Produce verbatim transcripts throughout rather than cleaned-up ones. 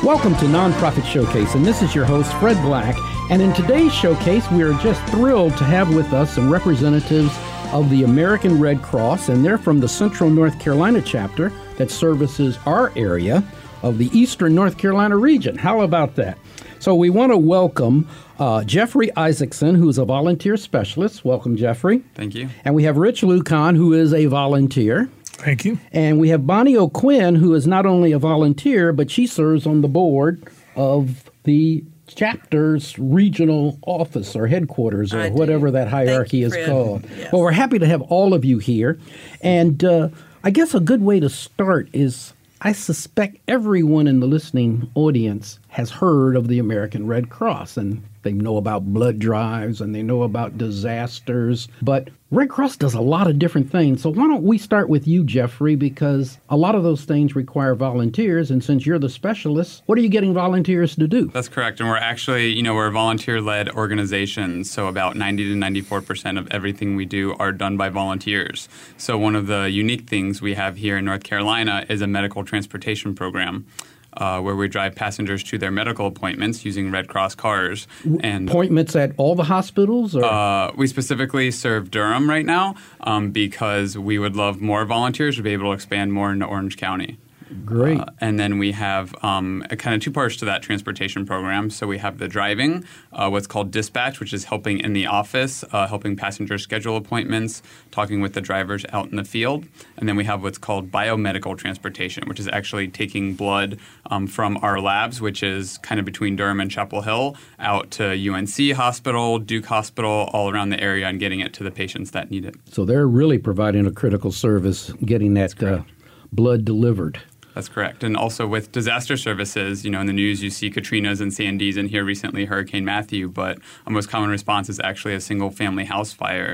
Welcome to Nonprofit Showcase, and this is your host, Fred Black. And in today's showcase, we are just thrilled to have with us some representatives of the American Red Cross, and they're from the Central North Carolina chapter that services our area of the Eastern North Carolina region. How about that? So we want to welcome uh, Jeffrey Isaacson, who is a volunteer specialist. Welcome, Jeffrey. Thank you. And we have Rich Lucan, who is a volunteer. Thank you. And we have Bonnie O'Quinn, who is not only a volunteer, but she serves on the board of the chapter's regional office or headquarters or I whatever do. that hierarchy you, is Fred. called. Yes. Well, we're happy to have all of you here. And uh, I guess a good way to start is I suspect everyone in the listening audience has heard of the American Red Cross, and they know about blood drives and they know about disasters. But Red Cross does a lot of different things. So why don't we start with you, Jeffrey, because a lot of those things require volunteers. And since you're the specialist, what are you getting volunteers to do? That's correct. And we're actually, you know, we're a volunteer-led organization. So about ninety to ninety-four percent of everything we do are done by volunteers. So one of the unique things we have here in North Carolina is a medical transportation program. Uh, where we drive passengers to their medical appointments using Red Cross cars. And appointments at all the hospitals? Or? Uh, we specifically serve Durham right now um, because we would love more volunteers to be able to expand more into Orange County. Great. Uh, and then we have um, a kind of two parts to that transportation program. So we have the driving, uh, what's called dispatch, which is helping in the office, uh, helping passengers schedule appointments, talking with the drivers out in the field. And then we have what's called biomedical transportation, which is actually taking blood um, from our labs, which is kind of between Durham and Chapel Hill, out to U N C Hospital, Duke Hospital, all around the area, and getting it to the patients that need it. So they're really providing a critical service, getting that uh, blood delivered. That's correct. And also with disaster services, you know, in the news you see Katrinas and Sandys, and here recently Hurricane Matthew, but a most common response is actually a single-family house fire.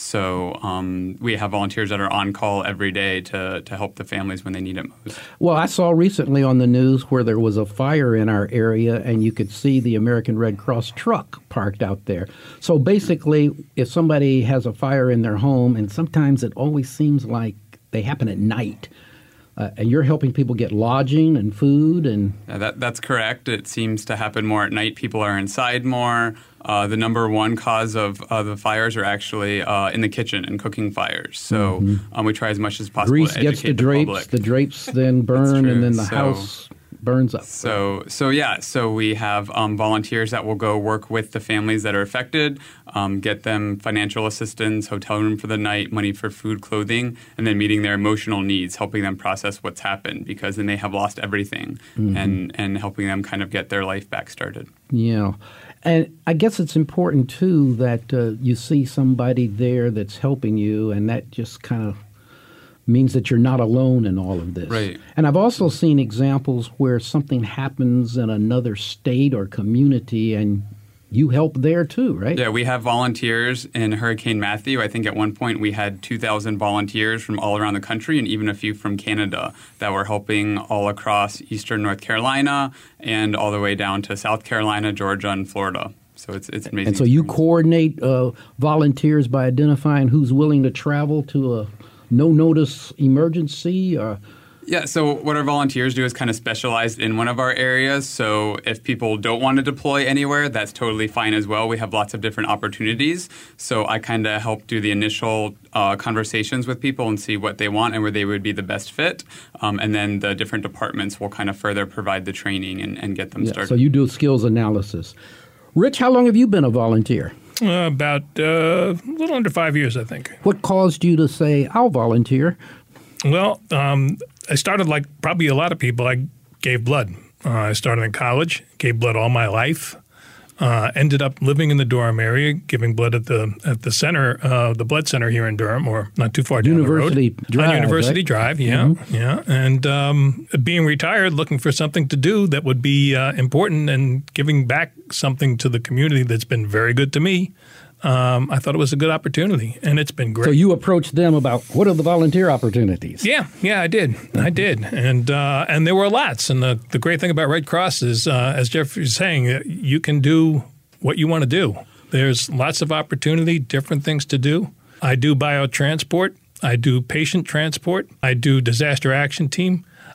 So um, we have volunteers that are on call every day to, to help the families when they need it most. Well, I saw recently on the news where there was a fire in our area, and you could see the American Red Cross truck parked out there. So basically, if somebody has a fire in their home, and sometimes it always seems like they happen at night, Uh, and you're helping people get lodging and food and yeah, that that's correct. It seems to happen more at night. People are inside more. Uh, the number one cause of uh, the fires are actually uh, in the kitchen and cooking fires. So mm-hmm. um, we try as much as possible Grease to educate gets the, the drapes. public. The drapes then burn, and then the so, house burns up. So, so yeah, so we have um, volunteers that will go work with the families that are affected, um, get them financial assistance, hotel room for the night, money for food, clothing, and then meeting their emotional needs, helping them process what's happened because then they have lost everything, mm-hmm. and, and helping them kind of get their life back started. Yeah. And I guess it's important, too, that uh, you see somebody there that's helping you, and that just kind of means that you're not alone in all of this. Right. And I've also seen examples where something happens in another state or community and you help there too, right? Yeah, we have volunteers in Hurricane Matthew. I think at one point we had two thousand volunteers from all around the country and even a few from Canada that were helping all across eastern North Carolina and all the way down to South Carolina, Georgia, and Florida. So it's it's amazing. And so you coordinate uh, volunteers by identifying who's willing to travel to a no-notice emergency? Or Yeah, so what our volunteers do is kind of specialized in one of our areas. So if people don't want to deploy anywhere, that's totally fine as well. We have lots of different opportunities. So I kind of help do the initial uh, conversations with people and see what they want and where they would be the best fit. Um, and then the different departments will kind of further provide the training and, and get them yeah, started. So you do skills analysis. Rich, how long have you been a volunteer? Uh, about uh, a little under five years, I think. What caused you to say, I'll volunteer? Well, um, I started like probably a lot of people. I gave blood. Uh, I started in college, gave blood all my life. Uh, ended up living in the Durham area, giving blood at the at the center, uh, the blood center here in Durham, or not too far down University the road. Drive, On University right? Drive, yeah, mm-hmm. yeah. And um, being retired, looking for something to do that would be uh, important and giving back something to the community that's been very good to me. Um, I thought it was a good opportunity, and it's been great. So you approached them about what are the volunteer opportunities? Yeah, yeah, I did. I did. And uh, and there were lots. And the, the great thing about Red Cross is, uh, as Jeff was saying, you can do what you want to do. There's lots of opportunity, different things to do. I do biotransport. I do patient transport. I do disaster action team.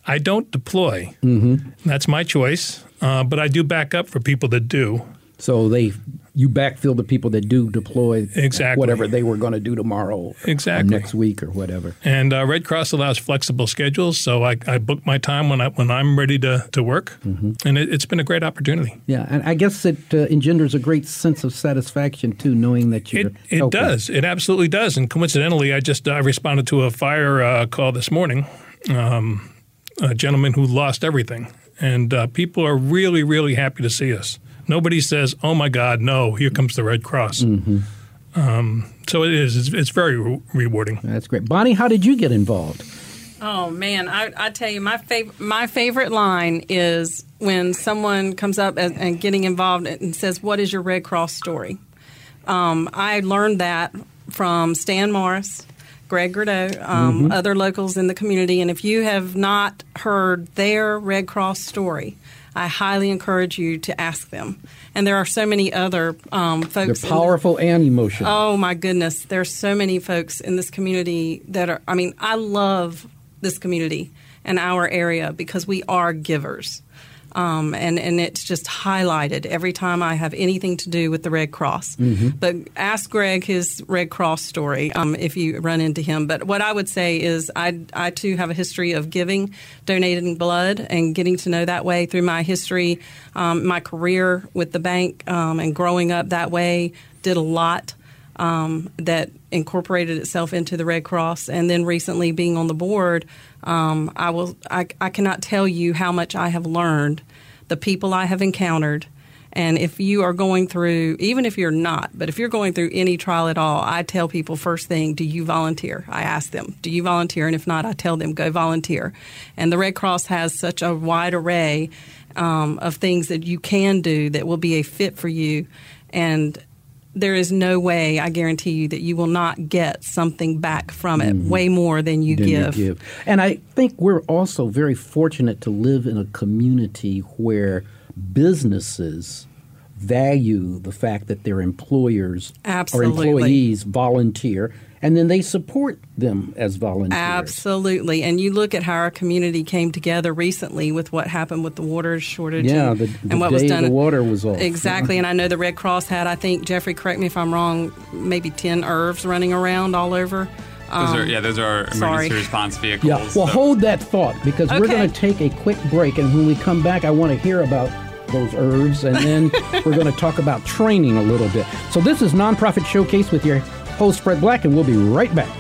I don't deploy. Mm-hmm. That's my choice, uh, but I do back up for people that do. So they, you backfill the people that do deploy Exactly. whatever they were going to do tomorrow Exactly. or next week or whatever. And uh, Red Cross allows flexible schedules, so I, I book my time when, I, when I'm ready to, to work, Mm-hmm. and it, it's been a great opportunity. Yeah, and I guess it uh, engenders a great sense of satisfaction, too, knowing that you're It, it helping. does. It absolutely does. And coincidentally, I just uh, responded to a fire uh, call this morning, um, a gentleman who lost everything. And uh, people are really, really happy to see us. Nobody says, oh, my God, no, here comes the Red Cross. Mm-hmm. Um, so it is. It's, it's very re- rewarding. That's great. Bonnie, how did you get involved? Oh man, I, I tell you, my fav- my favorite line is when someone comes up and, and getting involved and says, "What is your Red Cross story?" Um, I learned that from Stan Morris, Greg Gradeau, um, Mm-hmm. other locals in the community, and if you have not heard their Red Cross story, I highly encourage you to ask them. And there are so many other um, folks. They're powerful and emotional. Oh, my goodness. There's so many folks in this community that are, I mean, I love this community and our area because we are givers. Um, and, and it's just highlighted every time I have anything to do with the Red Cross. Mm-hmm. But ask Greg his Red Cross story um, if you run into him. But what I would say is I, I, too, have a history of giving, donating blood, and getting to know that way through my history, um, my career with the bank, um, and growing up that way, did a lot um, that incorporated itself into the Red Cross. And then recently being on the board, um, I will I, I cannot tell you how much I have learned, the people I have encountered. And if you are going through, even if you're not, but if you're going through any trial at all, I tell people first thing, do you volunteer? I ask them, do you volunteer? And if not, I tell them, go volunteer. And the Red Cross has such a wide array um, of things that you can do that will be a fit for you. And there is no way, I guarantee you, that you will not get something back from it, mm-hmm. way more than you than give. You give. And I think we're also very fortunate to live in a community where businesses value the fact that their employers Absolutely. or employees volunteer, and then they support them as volunteers. Absolutely. And you look at how our community came together recently with what happened with the water shortage. Yeah, and, the, the and what day was done. the water was off. Exactly. And I know the Red Cross had, I think, Jeffrey, correct me if I'm wrong, maybe ten E R Vs running around all over. Those are, yeah, those are emergency sorry. response vehicles. Yeah, well, so. hold that thought because we're Okay. going to take a quick break, and when we come back, I want to hear about those E R Vs, and then we're going to talk about training a little bit. So this is Nonprofit Showcase with your host, Fred Black, and we'll be right back.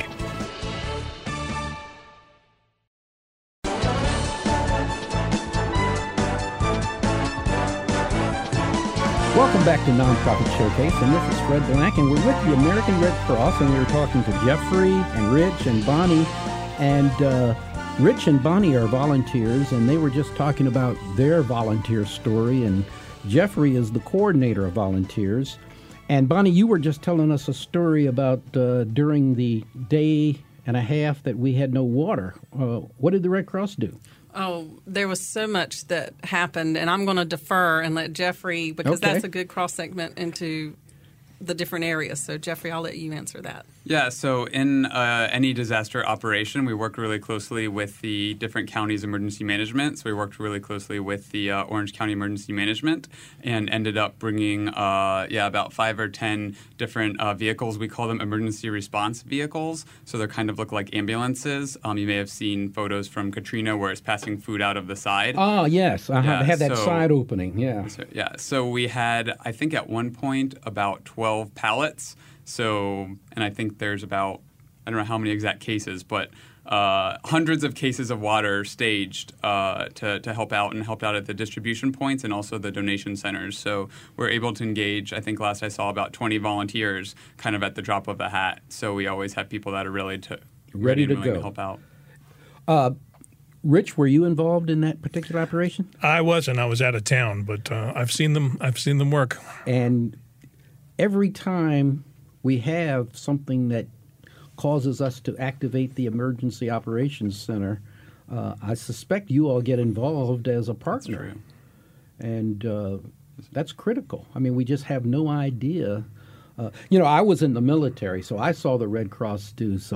Welcome back to Nonprofit Showcase, and this is Fred Black, and we're with the American Red Cross, and we were talking to Jeffrey and Rich and Bonnie, and uh, Rich and Bonnie are volunteers, and they were just talking about their volunteer story, and Jeffrey is the coordinator of volunteers. And Bonnie, you were just telling us a story about uh, during the day and a half that we had no water. Uh, what did the Red Cross do? Oh, there was so much that happened, and I'm going to defer and let Jeffrey, because Okay. that's a good cross segment into the different areas. So, Jeffrey, I'll let you answer that. Yeah, so in uh, any disaster operation, we work really closely with the different counties' emergency management. So we worked really closely with the uh, Orange County Emergency Management and ended up bringing, uh, yeah, about five or ten different uh, vehicles. We call them emergency response vehicles. So they kind of look like ambulances. Um, you may have seen photos from Katrina where it's passing food out of the side. Oh, yes. Uh-huh. Yeah, They had that so- side opening, yeah. So, yeah, so we had, I think at one point, about twelve pallets. So, and I think there's about, I don't know how many exact cases, but uh, hundreds of cases of water staged uh, to, to help out and helped out at the distribution points and also the donation centers. So we're able to engage, I think last I saw, about twenty volunteers kind of at the drop of a hat. So we always have people that are really to, Ready and to willing go. to help out. Uh, Rich, were you involved in that particular operation? I wasn't. I was out of town, but uh, I've seen them. I've seen them work. And every time we have something that causes us to activate the Emergency Operations Center, uh, I suspect you all get involved as a partner. true. And uh, that's critical. I mean, we just have no idea. Uh, you know, I was in the military, so I saw the Red Cross do some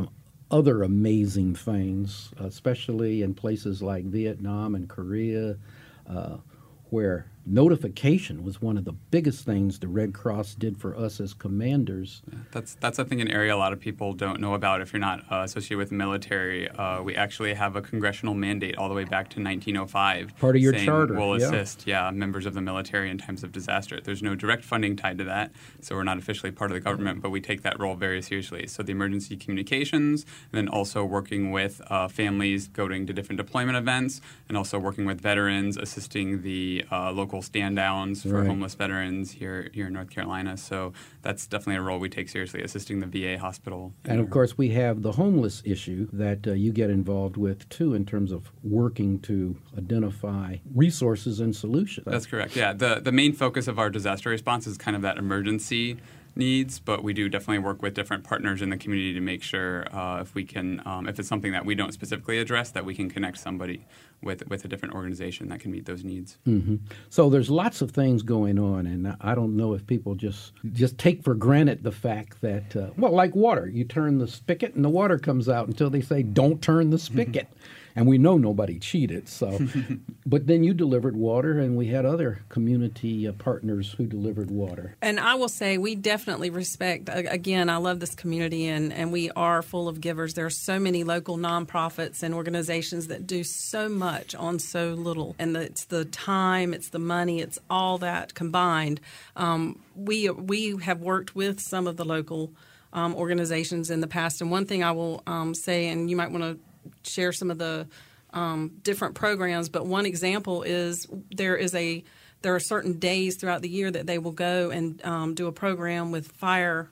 other amazing things, especially in places like Vietnam and Korea, uh, where notification was one of the biggest things the Red Cross did for us as commanders. Yeah, that's that's I think an area a lot of people don't know about if you're not uh, associated with the military. Uh, we actually have a congressional mandate all the way back to nineteen oh five. Part of your saying charter. We'll yeah. assist, yeah, members of the military in times of disaster. There's no direct funding tied to that, so we're not officially part of the government, but we take that role very seriously. So the emergency communications, and then also working with uh, families going to different deployment events, and also working with veterans, assisting the uh, local stand downs for Right. homeless veterans here here in North Carolina. So that's definitely a role we take seriously, assisting the V A hospital. And of course, we have the homeless issue that uh, you get involved with too, in terms of working to identify resources and solutions. That's correct. Yeah, the the main focus of our disaster response is kind of that emergency needs, but we do definitely work with different partners in the community to make sure uh, if we can, um, if it's something that we don't specifically address, that we can connect somebody with with a different organization that can meet those needs. Mm-hmm. So there's lots of things going on, and I don't know if people just just take for granted the fact that, uh, well, like water, you turn the spigot and the water comes out until they say, don't turn the spigot. And we know nobody cheated. So, but then you delivered water, and we had other community uh, partners who delivered water. And I will say we definitely respect, again, I love this community, and, and we are full of givers. There are so many local nonprofits and organizations that do so much on so little. And the, it's the time, it's the money, it's all that combined. Um, we, we have worked with some of the local um, organizations in the past. And one thing I will um, say, and you might want to share some of the um, different programs, but one example is there is a there are certain days throughout the year that they will go and um, do a program with fire,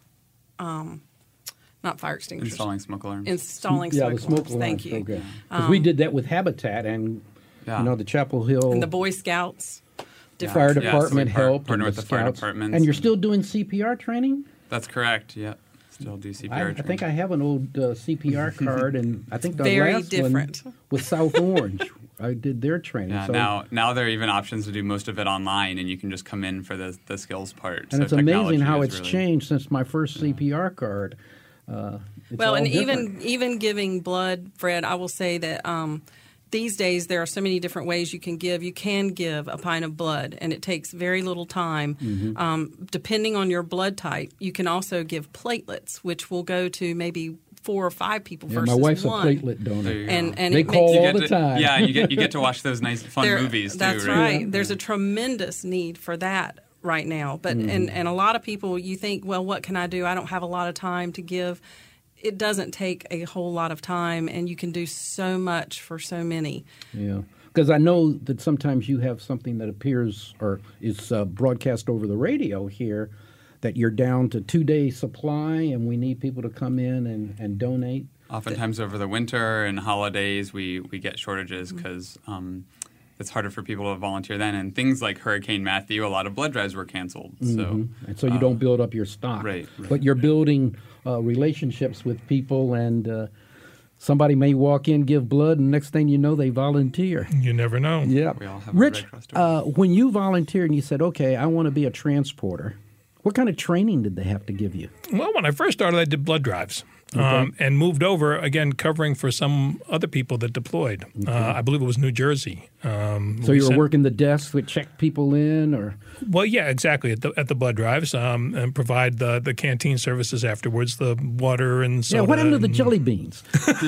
um, not fire extinguishers, Installing smoke alarms. installing yeah, smoke the smoke alarms. alarm Thank you. program. Because we did that with Habitat, and Yeah. you know the Chapel Hill And the Boy Scouts, different Fire Yeah, so we Department par- helped, partner and with the the fire Scouts. departments And you're and- still doing C P R training? That's correct. Yeah, still do C P R. I, I think I have an old uh, C P R card, and I think the Very last different. one was South Orange. I did their training. Yeah, so, now now there are even options to do most of it online, and you can just come in for the the skills part. and So it's amazing technology how is it's really- changed since my first C P R card. Uh, it's well, all and different. even even giving blood, Fred, I will say that um, these days there are so many different ways you can give. You can give a pint of blood, and it takes very little time. Mm-hmm. Um, depending on your blood type, you can also give platelets, which will go to maybe four or five people Yeah, versus my wife's one. a platelet donor. There you go. And and They it call makes, You all get the to- time. Yeah, you get you get to watch those nice fun there- movies too. That's right? right. There's a tremendous need for that right now. But Mm-hmm. and, and a lot of people, you think, well, what can I do? I don't have a lot of time to give. It doesn't take a whole lot of time, and you can do so much for so many. Yeah, because I know that sometimes you have something that appears or is uh, broadcast over the radio here, that you're down to two-day supply, and we need people to come in and, and donate. Oftentimes over the winter and holidays, we, we get shortages because um, it's harder for people to volunteer then. And things like Hurricane Matthew, a lot of blood drives were canceled. So, Mhm. And so you don't build up your stock. right, right. But you're building uh, relationships with people, and uh, somebody may walk in, give blood, and next thing you know, they volunteer. You never know. Yeah. We all have a Rich, Red Cross story. uh, when you volunteered and you said, okay, I want to be a transporter, what kind of training did they have to give you? Well, when I first started, I did blood drives um, and moved over, again, covering for some other people that deployed. Uh, I believe it was New Jersey. Um, So we you were sent- working the desk that checked people in, or Well, yeah, exactly, at the, at the blood drives, um, and provide the, the canteen services afterwards, the water and soda. yeah, what happened to the and- jelly beans?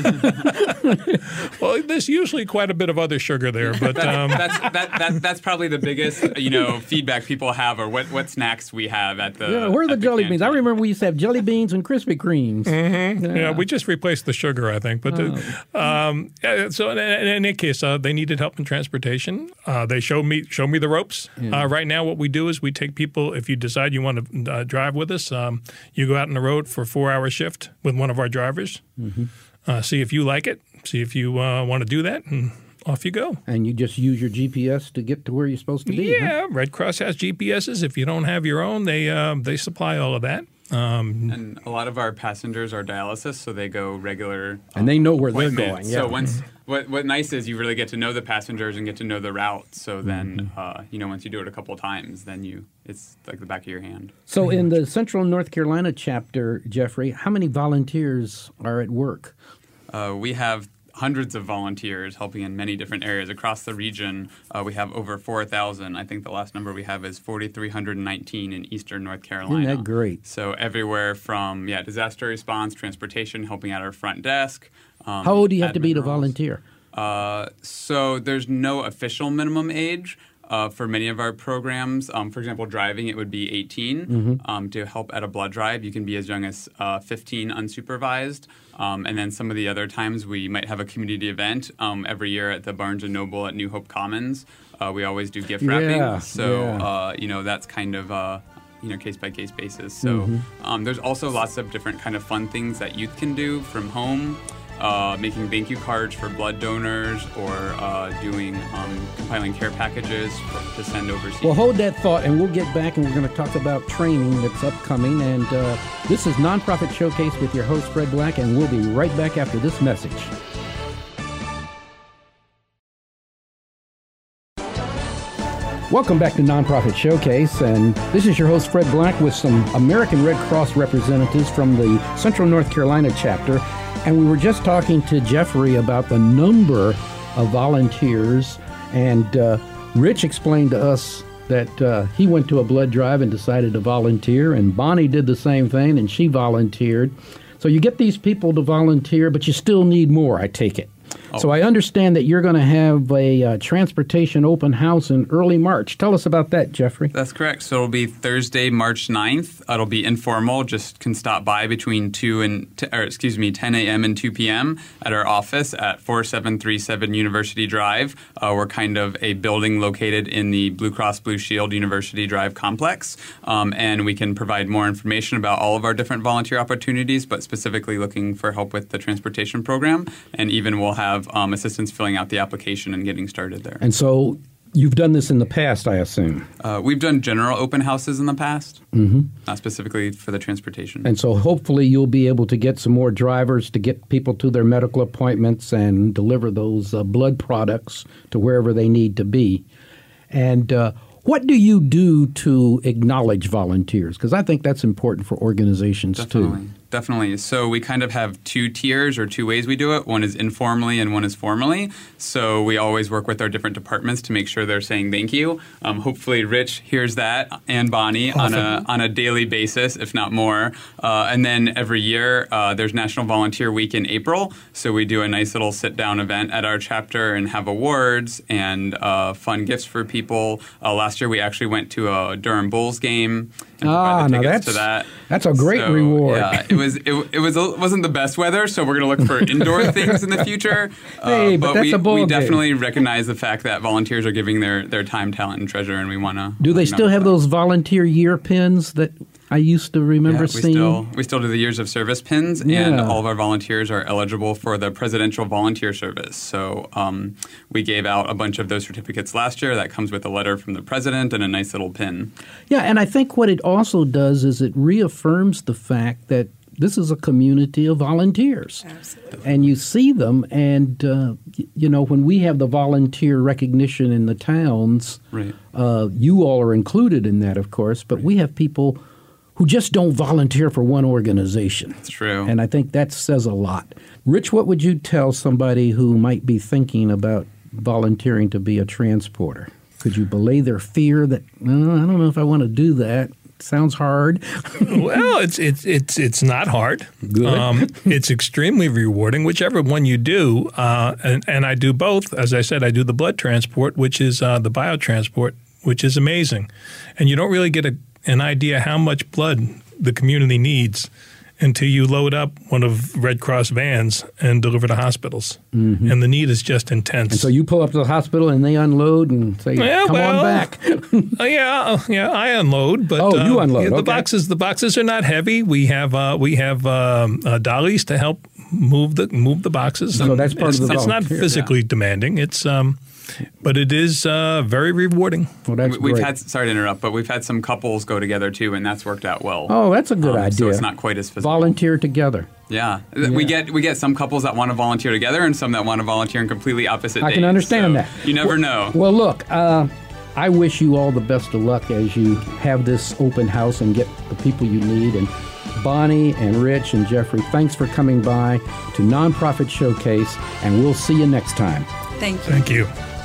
Well, there's usually quite a bit of other sugar there, but um, that's that, that that's probably the biggest you know feedback people have, or what, what snacks we have at the Yeah, where are the at jelly beans? I canteen. remember we used to have jelly beans and Krispy Kremes. yeah, we just replaced the sugar, I think. But uh, um, yeah, so in, in any case, uh, they needed help in transportation. Uh, they showed me showed me the ropes. Uh, right now, what we do is we take people. If you decide you want to uh, drive with us, um, you go out on the road for a four hour shift with one of our drivers. Uh, see if you like it. See if you uh, want to do that, and off you go. And you just use your G P S to get to where you're supposed to be. huh? Yeah, Red Cross has G P S's. If you don't have your own, they uh, they supply all of that. Um, And a lot of our passengers are dialysis, so they go regular. And they know where they're appointments. going, yeah. So once what what nice is you really get to know the passengers and get to know the route. So then Mm-hmm. uh, you know once you do it a couple of times, then you it's like the back of your hand. So in the Central North Carolina chapter, Jeffrey, how many volunteers are at work? Uh, we have hundreds of volunteers helping in many different areas across the region. Uh, we have over four thousand. I think the last number we have is four thousand three hundred nineteen in eastern North Carolina. Isn't that great? So everywhere from, yeah, disaster response, transportation, helping at our front desk. Um, How old do you have to be to admin roles. volunteer? Uh, so there's no official minimum age. Uh, for many of our programs, um, for example, driving, it would be eighteen. Mm-hmm. Um, to help at a blood drive, you can be as young as uh, fifteen unsupervised. Um, and then some of the other times we might have a community event um, every year at the Barnes and Noble at New Hope Commons. Uh, we always do gift wrapping. Yeah, so, yeah. Uh, you know, that's kind of... Uh, you know, case-by-case basis. So Mm-hmm. um, there's also lots of different kind of fun things that youth can do from home. Uh, making thank you cards for blood donors, or uh, doing um, compiling care packages for, to send overseas. Well, hold that thought, and we'll get back, and we're going to talk about training that's upcoming. And uh, this is Nonprofit Showcase with your host, Fred Black, and we'll be right back after this message. Welcome back to Nonprofit Showcase, and this is your host, Fred Black, with some American Red Cross representatives from the Central North Carolina chapter. And we were just talking to Jeffrey about the number of volunteers, and uh, Rich explained to us that uh, he went to a blood drive and decided to volunteer, and Bonnie did the same thing, and she volunteered. So you get these people to volunteer, but you still need more, I take it. Oh. So I understand that you're going to have a uh, transportation open house in early March. Tell us about that, Jeffrey. That's correct. So it'll be Thursday, March ninth. It'll be informal. Just can stop by between two and t- or excuse me, ten a.m. and two p.m. at our office at forty-seven thirty-seven University Drive. Uh, we're kind of a building located in the Blue Cross Blue Shield University Drive complex, um, and we can provide more information about all of our different volunteer opportunities, but specifically looking for help with the transportation program, and even we'll have Um, assistance filling out the application and getting started there. And so you've done this in the past, I assume. Uh, we've done general open houses in the past, mm-hmm. not specifically for the transportation. And so hopefully you'll be able to get some more drivers to get people to their medical appointments and deliver those uh, blood products to wherever they need to be. And uh, what do you do to acknowledge volunteers? Because I think that's important for organizations Definitely. too. Definitely. So we kind of have two tiers or two ways we do it. One is informally and one is formally. So we always work with our different departments to make sure they're saying thank you. Um, hopefully Rich hears that, and Bonnie, awesome. on a on a daily basis, if not more. Uh, and then every year uh, there's National Volunteer Week in April. So we do a nice little sit-down event at our chapter and have awards and uh, fun gifts for people. Uh, last year we actually went to a Durham Bulls game and ah, provided now tickets that's, to that. That's a great so, reward. Yeah, it was it, it was wasn't the best weather, so we're going to look for indoor things in the future. Hey, uh, but, but that's we, a ball we game. definitely recognize the fact that volunteers are giving their, their time, talent, and treasure, and we want to. Do they still have that. those volunteer year pins that I used to remember yeah, we seeing? Still, we still do the years of service pins, Yeah. and all of our volunteers are eligible for the Presidential Volunteer Service. So um, we gave out a bunch of those certificates last year. That comes with a letter from the president and a nice little pin. Yeah, and I think what it also does is it reaffirms the fact that this is a community of volunteers. Absolutely. And you see them, and, uh, y- you know, when we have the volunteer recognition in the towns, Right. uh, you all are included in that, of course, but we have people who just don't volunteer for one organization. That's true. And I think that says a lot. Rich, what would you tell somebody who might be thinking about volunteering to be a transporter? Could you belay their fear that, oh, I don't know if I want to do that? Sounds hard. Well, it's it's it's it's not hard. Good. Um, it's extremely rewarding, whichever one you do. Uh, and, and I do both. As I said, I do the blood transport, which is uh, the biotransport, which is amazing. And you don't really get a, an idea how much blood the community needs until you load up one of Red Cross vans and deliver to hospitals. Mm-hmm. And the need is just intense. And so you pull up to the hospital and they unload and say, Yeah, come well, on back. uh, yeah, uh, yeah, I unload, but Oh, you uh, unload, yeah, the okay. boxes, the boxes are not heavy. We have uh, we have um, uh, dollies to help move the move the boxes. So that's part it's, of the It's not volunteer, physically demanding. It's um, but it is uh, very rewarding. Well, that's We- We've great. had sorry to interrupt, but we've had some couples go together too, and that's worked out well. Oh, that's a good Um, idea. So it's not quite as physical. Volunteer together. Yeah. we get we get some couples that want to volunteer together, and some that want to volunteer in completely opposite. I can days. understand So that. You never well, know. Well, look, uh, I wish you all the best of luck as you have this open house and get the people you need. And Bonnie and Rich and Jeffrey, thanks for coming by to Nonprofit Showcase, and we'll see you next time. Thank you. Thank you.